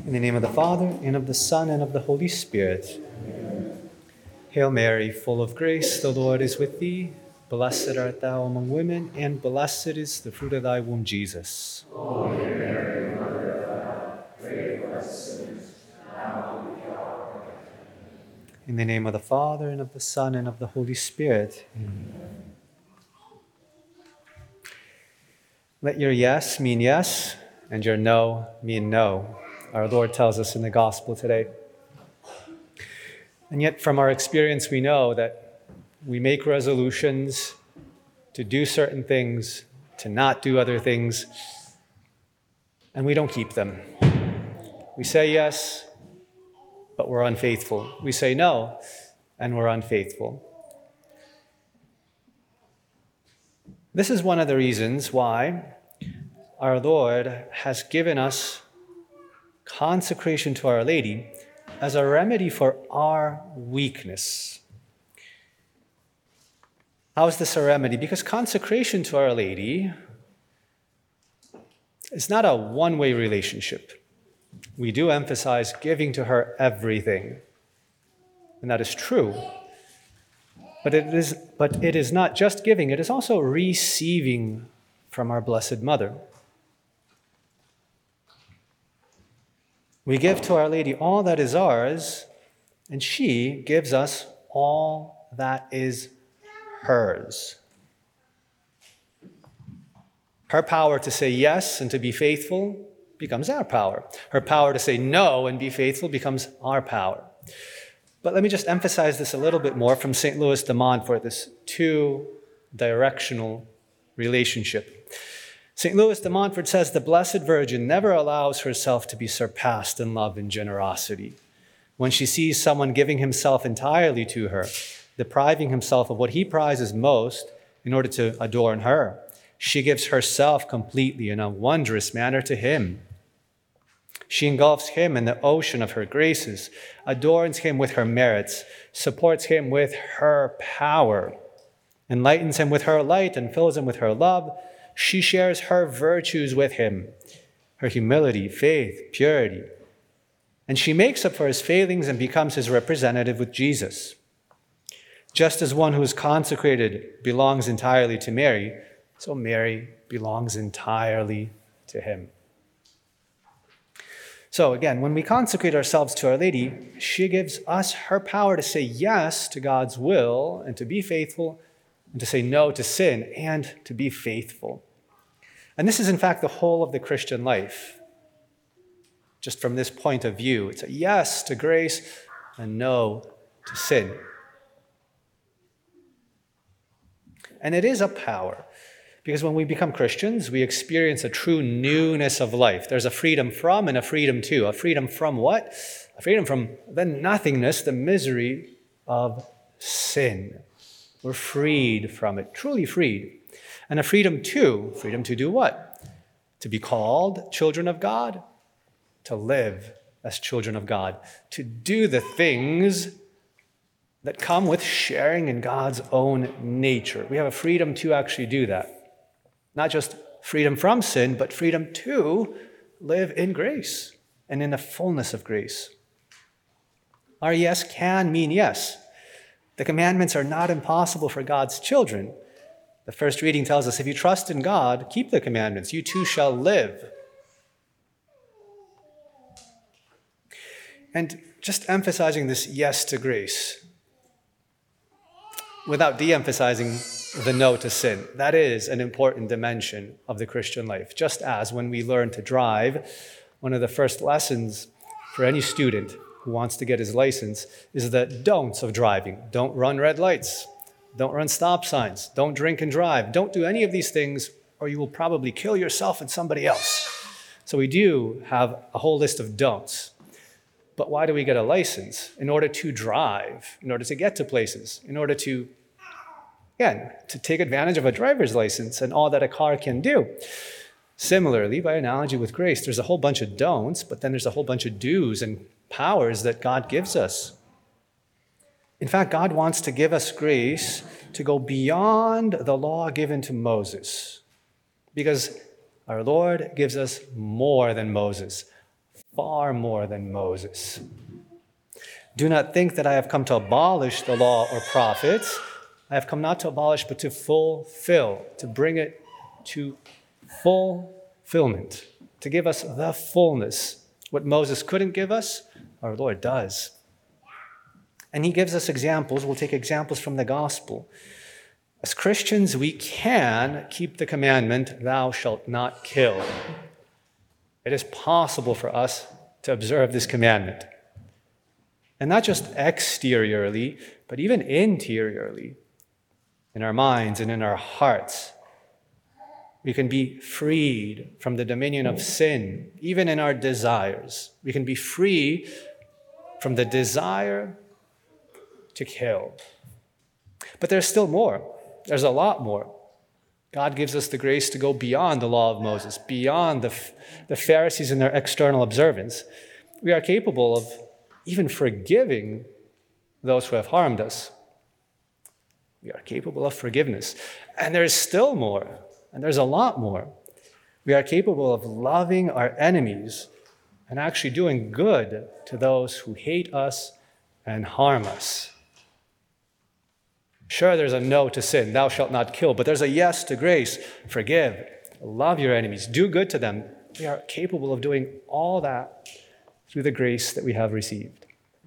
In the name of the Father, and of the Son, and of the Holy Spirit. Hail Mary, full of grace, the Lord is with thee. Blessed art thou among women, and blessed is the fruit of thy womb, Jesus. Holy Mary, Mother of God, pray for us sinners, now and at the hour of our death. In the name of the Father, and of the Son, and of the Holy Spirit. Amen. Let your yes mean yes, and your no mean no. Our Lord tells us in the gospel today. And yet from our experience, we know that we make resolutions to do certain things, to not do other things, and we don't keep them. We say yes, but we're unfaithful. We say no, and we're unfaithful. This is one of the reasons why our Lord has given us consecration to Our Lady as a remedy for our weakness. How is this a remedy? Because consecration to Our Lady is not a one-way relationship. We do emphasize giving to her everything, and that is true. But it is not just giving, it is also receiving from our Blessed Mother. We give to Our Lady all that is ours, and she gives us all that is hers. Her power to say yes and to be faithful becomes our power. Her power to say no and be faithful becomes our power. But let me just emphasize this a little bit more from St. Louis de Montfort, this two-directional relationship. St. Louis de Montfort says the Blessed Virgin never allows herself to be surpassed in love and generosity. When she sees someone giving himself entirely to her, depriving himself of what he prizes most in order to adorn her, she gives herself completely in a wondrous manner to him. She engulfs him in the ocean of her graces, adorns him with her merits, supports him with her power, enlightens him with her light, and fills him with her love. She shares her virtues with him, her humility, faith, purity, and she makes up for his failings and becomes his representative with Jesus. Just as one who is consecrated belongs entirely to Mary, so Mary belongs entirely to him. So again, when we consecrate ourselves to Our Lady, she gives us her power to say yes to God's will and to be faithful, and to say no to sin and to be faithful. And this is in fact the whole of the Christian life. Just from this point of view, it's a yes to grace and no to sin. And it is a power, because when we become Christians, we experience a true newness of life. There's a freedom from and a freedom to. A freedom from what? A freedom from the nothingness, the misery of sin. We're freed from it, truly freed. And a freedom to do what? To be called children of God, to live as children of God, to do the things that come with sharing in God's own nature. We have a freedom to actually do that. Not just freedom from sin, but freedom to live in grace and in the fullness of grace. Our yes can mean yes. The commandments are not impossible for God's children. The first reading tells us, if you trust in God, keep the commandments, you too shall live. And just emphasizing this yes to grace, without de-emphasizing the no to sin. That is an important dimension of the Christian life. Just as when we learn to drive, one of the first lessons for any student who wants to get his license is the don'ts of driving. Don't run red lights. Don't run stop signs. Don't drink and drive. Don't do any of these things, or you will probably kill yourself and somebody else. So we do have a whole list of don'ts. But why do we get a license? In order to drive, in order to get to places, in order to, again, to take advantage of a driver's license and all that a car can do. Similarly, by analogy with grace, there's a whole bunch of don'ts, but then there's a whole bunch of do's and powers that God gives us. In fact, God wants to give us grace to go beyond the law given to Moses, because our Lord gives us more than Moses, far more than Moses. Do not think that I have come to abolish the law or prophets. I have come not to abolish, but to fulfill, to bring it to fulfillment, to give us the fullness. What Moses couldn't give us, our Lord does. And he gives us examples. We'll take examples from the gospel. As Christians, we can keep the commandment, thou shalt not kill. It is possible for us to observe this commandment. And not just exteriorly, but even interiorly, in our minds and in our hearts. We can be freed from the dominion of sin, even in our desires. We can be free from the desire to kill. But there's still more. There's a lot more. God gives us the grace to go beyond the law of Moses, beyond the Pharisees and their external observance. We are capable of even forgiving those who have harmed us. We are capable of forgiveness. And there's still more, and there's a lot more. We are capable of loving our enemies and actually doing good to those who hate us and harm us. Sure, there's a no to sin, thou shalt not kill, but there's a yes to grace. Forgive, love your enemies, do good to them. We are capable of doing all that through the grace that we have received.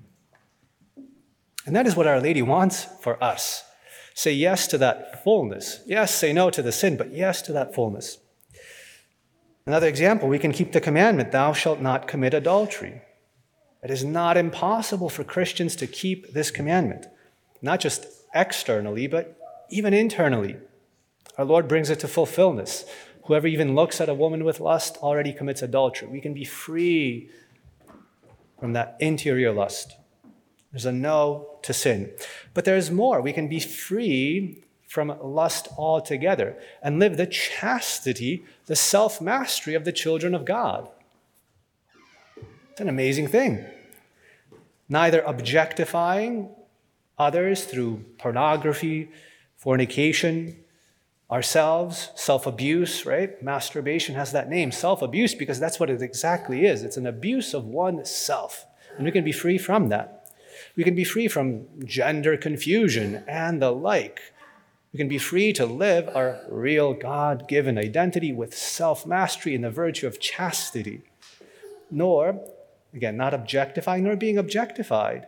And that is what Our Lady wants for us. Say yes to that fullness. Yes, say no to the sin, but yes to that fullness. Another example, we can keep the commandment, thou shalt not commit adultery. It is not impossible for Christians to keep this commandment, not just externally, but even internally. Our Lord brings it to fulfillment. Whoever even looks at a woman with lust already commits adultery. We can be free from that interior lust. There's a no to sin. But there's more. We can be free from lust altogether and live the chastity, the self-mastery of the children of God. It's an amazing thing. Neither objectifying others through pornography, fornication, ourselves, self-abuse, right? Masturbation has that name, self-abuse, because that's what it exactly is. It's an abuse of oneself. And we can be free from that. We can be free from gender confusion and the like. We can be free to live our real God-given identity with self-mastery and the virtue of chastity. Nor, again, not objectifying nor being objectified.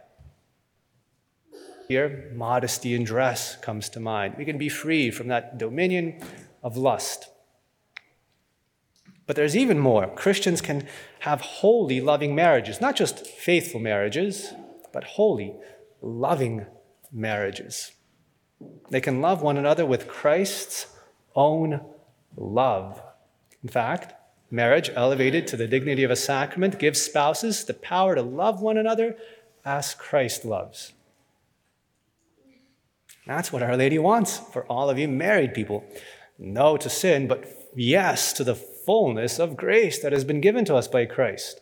Here, modesty in dress comes to mind. We can be free from that dominion of lust. But there's even more. Christians can have holy, loving marriages, not just faithful marriages, but holy, loving marriages. They can love one another with Christ's own love. In fact, marriage, elevated to the dignity of a sacrament, gives spouses the power to love one another as Christ loves. That's what Our Lady wants for all of you married people. No to sin, but yes to the fullness of grace that has been given to us by Christ.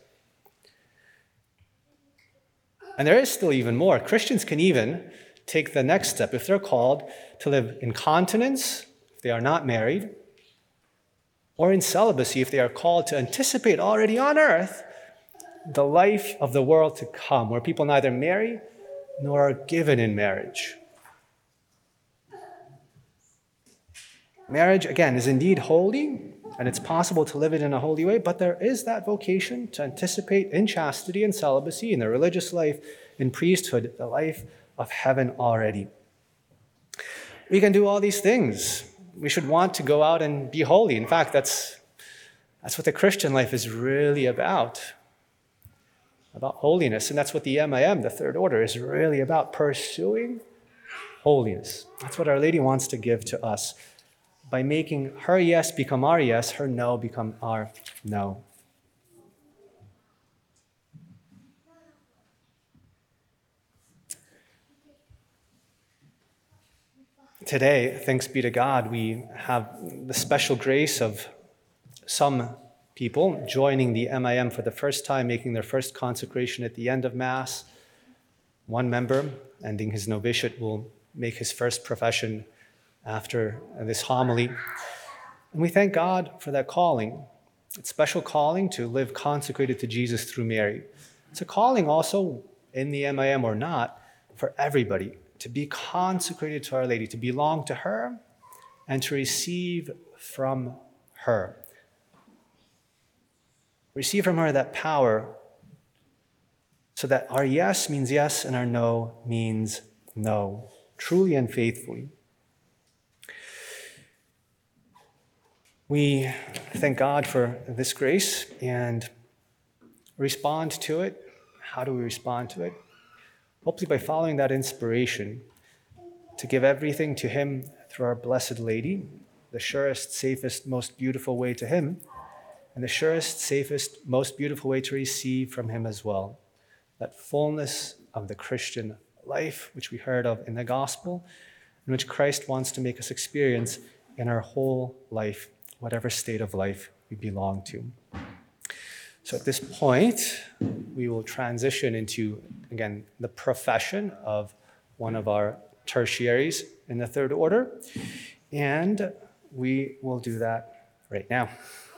And there is still even more. Christians can even take the next step if they're called to live in continence, if they are not married, or in celibacy if they are called to anticipate already on earth the life of the world to come, where people neither marry nor are given in marriage. Marriage, again, is indeed holy, and it's possible to live it in a holy way, but there is that vocation to anticipate in chastity and celibacy, in the religious life, in priesthood, the life of heaven already. We can do all these things. We should want to go out and be holy. In fact, that's what the Christian life is really about holiness. And that's what the MIM, the Third Order, is really about, pursuing holiness. That's what Our Lady wants to give to us by making her yes become our yes, her no become our no. Today, thanks be to God, we have the special grace of some people joining the MIM for the first time, making their first consecration at the end of Mass. One member, ending his novitiate, will make his first profession after this homily. And we thank God for that calling. It's a special calling to live consecrated to Jesus through Mary. It's a calling also in the MIM or not for everybody to be consecrated to Our Lady, to belong to her and to receive from her. Receive from her that power so that our yes means yes and our no means no, truly and faithfully. We thank God for this grace and respond to it. How do we respond to it? Hopefully by following that inspiration to give everything to Him through our Blessed Lady, the surest, safest, most beautiful way to Him, and the surest, safest, most beautiful way to receive from Him as well. That fullness of the Christian life, which we heard of in the gospel, and which Christ wants to make us experience in our whole life, whatever state of life we belong to. So at this point, we will transition into, again, the profession of one of our tertiaries in the third order, and we will do that right now.